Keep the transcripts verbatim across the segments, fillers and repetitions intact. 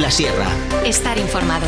la Sierra. Estar informado.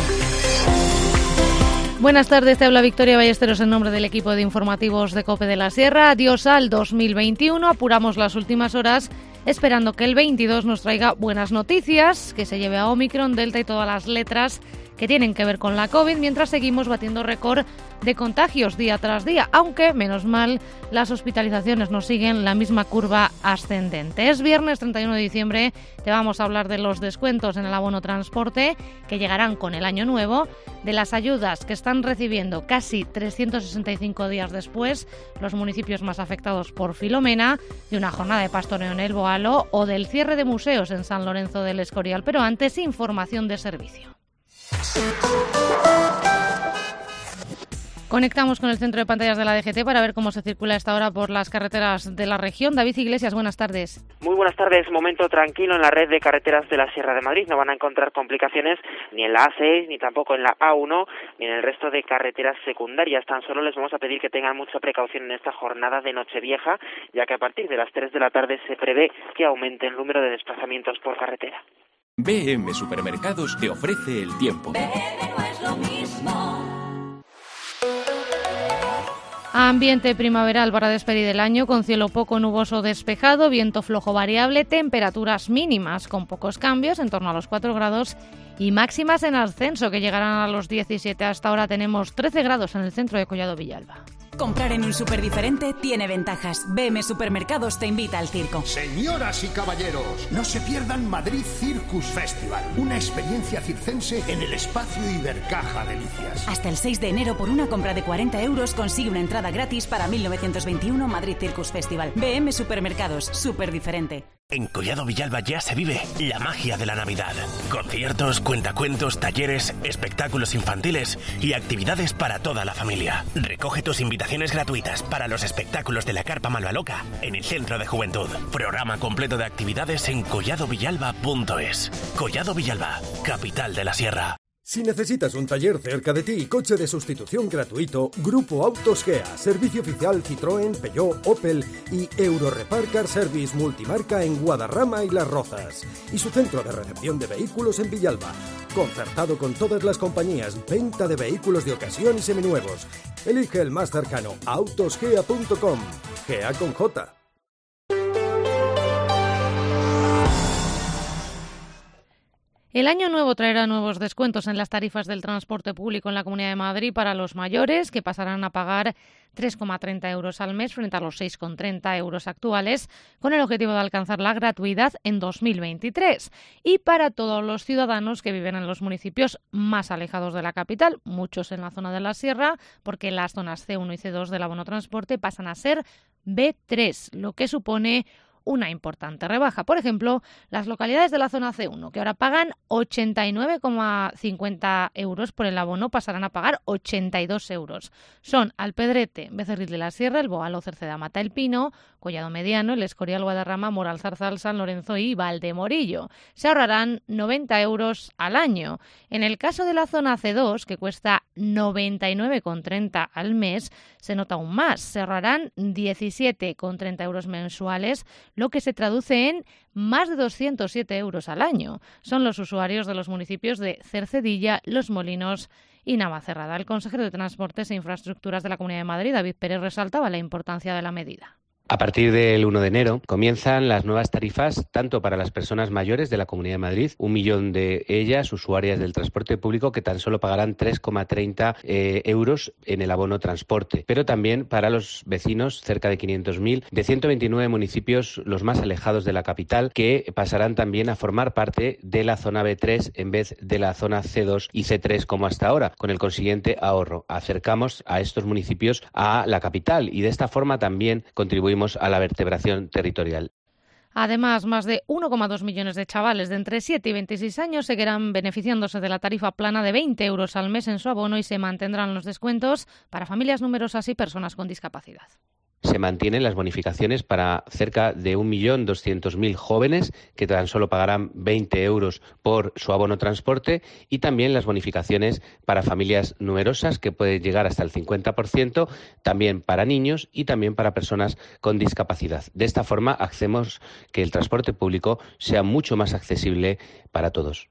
Buenas tardes, te habla Victoria Ballesteros en nombre del equipo de informativos de COPE de la Sierra. Adiós al dos mil veintiuno, apuramos las últimas horas esperando que el veintidós nos traiga buenas noticias, que se lleve a Omicron, Delta y todas las letras que tienen que ver con la COVID, mientras seguimos batiendo récord de contagios día tras día, aunque, menos mal, las hospitalizaciones nos siguen la misma curva ascendente. Es viernes treinta y uno de diciembre, te vamos a hablar de los descuentos en el abono transporte que llegarán con el año nuevo, de las ayudas que están recibiendo casi trescientos sesenta y cinco días después los municipios más afectados por Filomena, de una jornada de pastoreo en el Boalo o del cierre de museos en San Lorenzo del Escorial. Pero antes, información de servicio. Conectamos con el centro de pantallas de la D G T para ver cómo se circula a esta hora por las carreteras de la región. David Iglesias, buenas tardes. Muy buenas tardes. Momento tranquilo en la red de carreteras de la Sierra de Madrid. No van a encontrar complicaciones ni en la A seis, ni tampoco en la A uno, ni en el resto de carreteras secundarias. Tan solo les vamos a pedir que tengan mucha precaución en esta jornada de Nochevieja, ya que a partir de las tres de la tarde se prevé que aumente el número de desplazamientos por carretera. B M Supermercados te ofrece el tiempo. B M no es lo mismo. Ambiente primaveral para despedir el año, con cielo poco nuboso despejado, viento flojo variable, temperaturas mínimas con pocos cambios, en torno a los cuatro grados, y máximas en ascenso que llegarán a los diecisiete. Hasta ahora tenemos trece grados en el centro de Collado Villalba. Comprar en un súper diferente tiene ventajas. B M Supermercados te invita al circo. Señoras y caballeros, no se pierdan Madrid Circus Festival, una experiencia circense en el espacio Ibercaja Delicias. Hasta el seis de enero, por una compra de cuarenta euros, consigue una entrada gratis para mil novecientos veintiuno Madrid Circus Festival. B M Supermercados, súper diferente. En Collado Villalba ya se vive la magia de la Navidad. Conciertos, cuentacuentos, talleres, espectáculos infantiles y actividades para toda la familia. Recoge tus invitaciones gratuitas para los espectáculos de la Carpa Malvaloca en el Centro de Juventud. Programa completo de actividades en collado villalba punto es. Collado Villalba, capital de la Sierra. Si necesitas un taller cerca de ti y coche de sustitución gratuito, Grupo Autos Gea, servicio oficial Citroën, Peugeot, Opel y Eurorepar Car Service multimarca en Guadarrama y Las Rozas. Y su centro de recepción de vehículos en Villalba, concertado con todas las compañías, venta de vehículos de ocasión y seminuevos. Elige el más cercano, autosgea punto com, Gea con J. El año nuevo traerá nuevos descuentos en las tarifas del transporte público en la Comunidad de Madrid para los mayores, que pasarán a pagar tres coma treinta euros al mes frente a los seis coma treinta euros actuales, con el objetivo de alcanzar la gratuidad en dos mil veintitrés. Y para todos los ciudadanos que viven en los municipios más alejados de la capital, muchos en la zona de la Sierra, porque las zonas C uno y C dos del abono transporte pasan a ser B tres, lo que supone una importante rebaja. Por ejemplo, las localidades de la zona C uno, que ahora pagan ochenta y nueve coma cincuenta euros por el abono, pasarán a pagar ochenta y dos euros. Son Alpedrete, Becerril de la Sierra, El Boalo, Cerceda, Mata el Pino, Collado Mediano, El Escorial, Guadarrama, Moral, Zarzal, San Lorenzo y Valdemorillo. Se ahorrarán noventa euros al año. En el caso de la zona C dos, que cuesta noventa y nueve coma treinta al mes, se nota aún más. Se ahorrarán diecisiete coma treinta euros mensuales, lo que se traduce en más de doscientos siete euros al año. Son los usuarios de los municipios de Cercedilla, Los Molinos y Navacerrada. El consejero de Transportes e Infraestructuras de la Comunidad de Madrid, David Pérez, resaltaba la importancia de la medida. A partir del uno de enero comienzan las nuevas tarifas tanto para las personas mayores de la Comunidad de Madrid, un millón de ellas usuarias del transporte público que tan solo pagarán tres coma treinta eh, euros en el abono transporte, pero también para los vecinos, cerca de quinientos mil, de ciento veintinueve municipios los más alejados de la capital, que pasarán también a formar parte de la zona B tres en vez de la zona C dos y C tres como hasta ahora, con el consiguiente ahorro. Acercamos a estos municipios a la capital y de esta forma también contribuimos a la vertebración territorial. Además, más de uno coma dos millones de chavales de entre siete y veintiséis años seguirán beneficiándose de la tarifa plana de veinte euros al mes en su abono y se mantendrán los descuentos para familias numerosas y personas con discapacidad. Se mantienen las bonificaciones para cerca de un millón doscientos mil jóvenes que tan solo pagarán veinte euros por su abono transporte y también las bonificaciones para familias numerosas que pueden llegar hasta el cincuenta por ciento, también para niños y también para personas con discapacidad. De esta forma hacemos que el transporte público sea mucho más accesible para todos.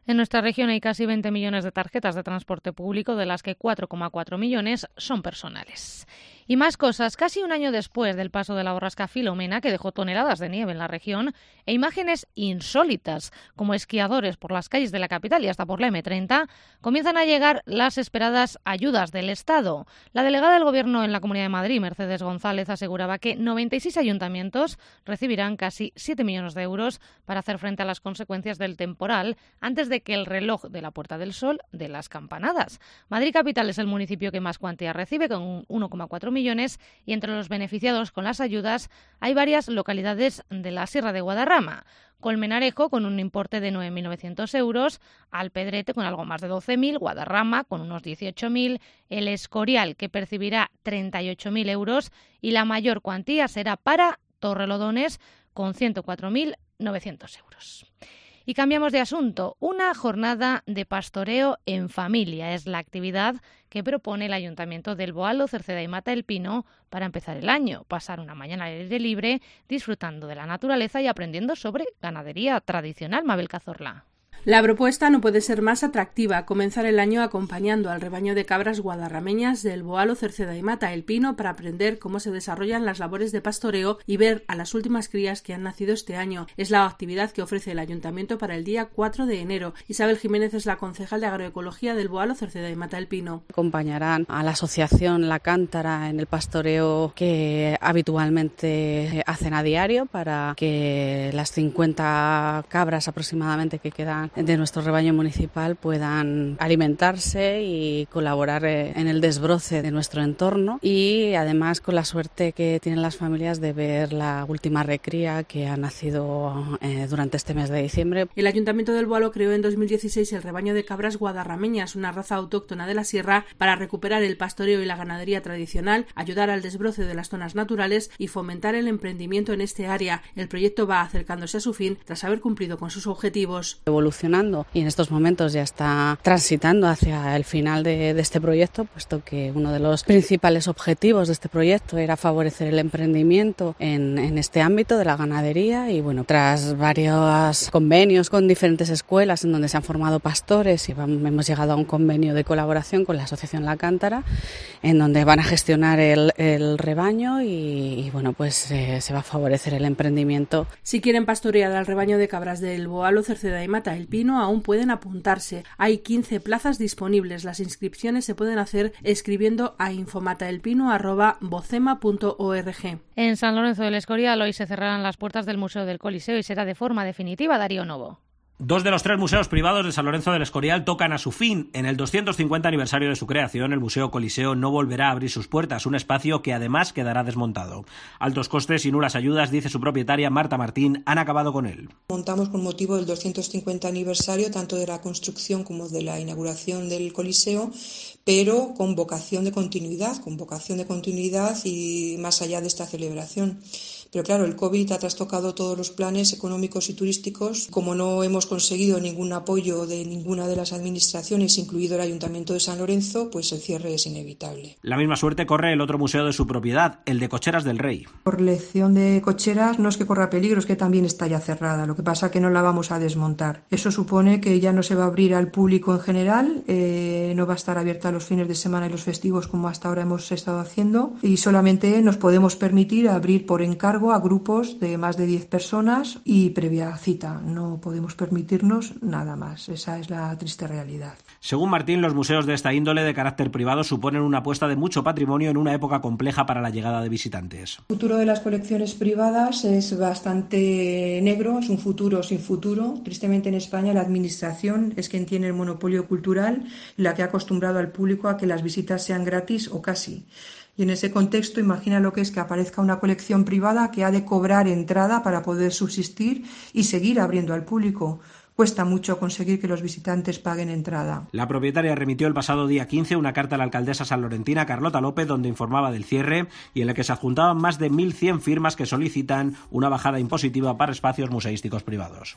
En nuestra región hay casi veinte millones de tarjetas de transporte público, de las que cuatro coma cuatro millones son personales. Y más cosas, casi un año después del paso de la borrasca Filomena, que dejó toneladas de nieve en la región, e imágenes insólitas, como esquiadores por las calles de la capital y hasta por la eme treinta, comienzan a llegar las esperadas ayudas del Estado. La delegada del Gobierno en la Comunidad de Madrid, Mercedes González, aseguraba que noventa y seis ayuntamientos recibirán casi siete millones de euros para hacer frente a las consecuencias del temporal antes de que el reloj de la Puerta del Sol dé las campanadas. Madrid Capital es el municipio que más cuantía recibe, con uno coma cuatro millones, y entre los beneficiados con las ayudas hay varias localidades de la Sierra de Guadarrama. Colmenarejo con un importe de nueve mil novecientos euros, Alpedrete con algo más de doce mil, Guadarrama con unos dieciocho mil, El Escorial, que percibirá treinta y ocho mil euros, y la mayor cuantía será para Torrelodones con ciento cuatro mil novecientos euros. Y cambiamos de asunto. Una jornada de pastoreo en familia es la actividad que propone el Ayuntamiento del Boalo, Cerceda y Mata del Pino para empezar el año. Pasar una mañana al aire libre, disfrutando de la naturaleza y aprendiendo sobre ganadería tradicional. Mabel Cazorla. La propuesta no puede ser más atractiva, comenzar el año acompañando al rebaño de cabras guadarrameñas del Boalo, Cerceda y Mata el Pino para aprender cómo se desarrollan las labores de pastoreo y ver a las últimas crías que han nacido este año. Es la actividad que ofrece el Ayuntamiento para el día cuatro de enero. Isabel Jiménez es la concejal de Agroecología del Boalo, Cerceda y Mata el Pino. Acompañarán a la asociación La Cántara en el pastoreo que habitualmente hacen a diario para que las cincuenta cabras aproximadamente que quedan de nuestro rebaño municipal puedan alimentarse y colaborar en el desbroce de nuestro entorno, y además con la suerte que tienen las familias de ver la última recría que ha nacido eh, durante este mes de diciembre. El Ayuntamiento del Boalo creó en dos mil dieciséis el rebaño de cabras guadarrameñas, una raza autóctona de la sierra, para recuperar el pastoreo y la ganadería tradicional, ayudar al desbroce de las zonas naturales y fomentar el emprendimiento en este área. El proyecto va acercándose a su fin tras haber cumplido con sus objetivos. Evolucionando y en estos momentos ya está transitando hacia el final de, de este proyecto, puesto que uno de los principales objetivos de este proyecto era favorecer el emprendimiento en, en este ámbito de la ganadería, y bueno, tras varios convenios con diferentes escuelas en donde se han formado pastores, y vamos, hemos llegado a un convenio de colaboración con la Asociación La Cántara, en donde van a gestionar el, el rebaño y, y bueno, pues eh, se va a favorecer el emprendimiento. Si quieren pastorear al rebaño de cabras del Boalo, Cerceda y Mata el Pino, aún pueden apuntarse. Hay quince plazas disponibles. Las inscripciones se pueden hacer escribiendo a infomataelpino arroba bocema punto org. En San Lorenzo del Escorial hoy se cerrarán las puertas del Museo del Coliseo y será de forma definitiva. Darío Novo. Dos de los tres museos privados de San Lorenzo del Escorial tocan a su fin. En el doscientos cincuenta aniversario de su creación, el Museo Coliseo no volverá a abrir sus puertas, un espacio que además quedará desmontado. Altos costes y nulas ayudas, dice su propietaria Marta Martín, han acabado con él. Montamos con motivo del doscientos cincuenta aniversario, tanto de la construcción como de la inauguración del Coliseo, pero con vocación de continuidad, con vocación de continuidad y más allá de esta celebración. Pero claro, el COVID ha trastocado todos los planes económicos y turísticos. Como no hemos conseguido ningún apoyo de ninguna de las administraciones, incluido el Ayuntamiento de San Lorenzo, pues el cierre es inevitable. La misma suerte corre el otro museo de su propiedad, el de Cocheras del Rey. Por elección de Cocheras no es que corra peligro, es que también está ya cerrada. Lo que pasa es que no la vamos a desmontar. Eso supone que ya no se va a abrir al público en general, eh, no va a estar abierta los fines de semana y los festivos como hasta ahora hemos estado haciendo, y solamente nos podemos permitir abrir por encargo a grupos de más de diez personas y previa cita. No podemos permitirnos nada más. Esa es la triste realidad. Según Martín, los museos de esta índole de carácter privado suponen una apuesta de mucho patrimonio en una época compleja para la llegada de visitantes. El futuro de las colecciones privadas es bastante negro, es un futuro sin futuro. Tristemente en España la administración es quien tiene el monopolio cultural, la que ha acostumbrado al público a que las visitas sean gratis o casi. Y en ese contexto, imagina lo que es que aparezca una colección privada que ha de cobrar entrada para poder subsistir y seguir abriendo al público. Cuesta mucho conseguir que los visitantes paguen entrada. La propietaria remitió el pasado día quince una carta a la alcaldesa sanlorentina Carlota López, donde informaba del cierre y en la que se adjuntaban más de mil cien firmas que solicitan una bajada impositiva para espacios museísticos privados.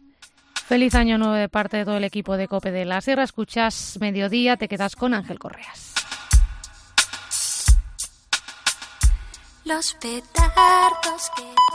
Feliz año nuevo de parte de todo el equipo de COPE de la Sierra. Escuchas Mediodía, te quedas con Ángel Correas. Los petardos que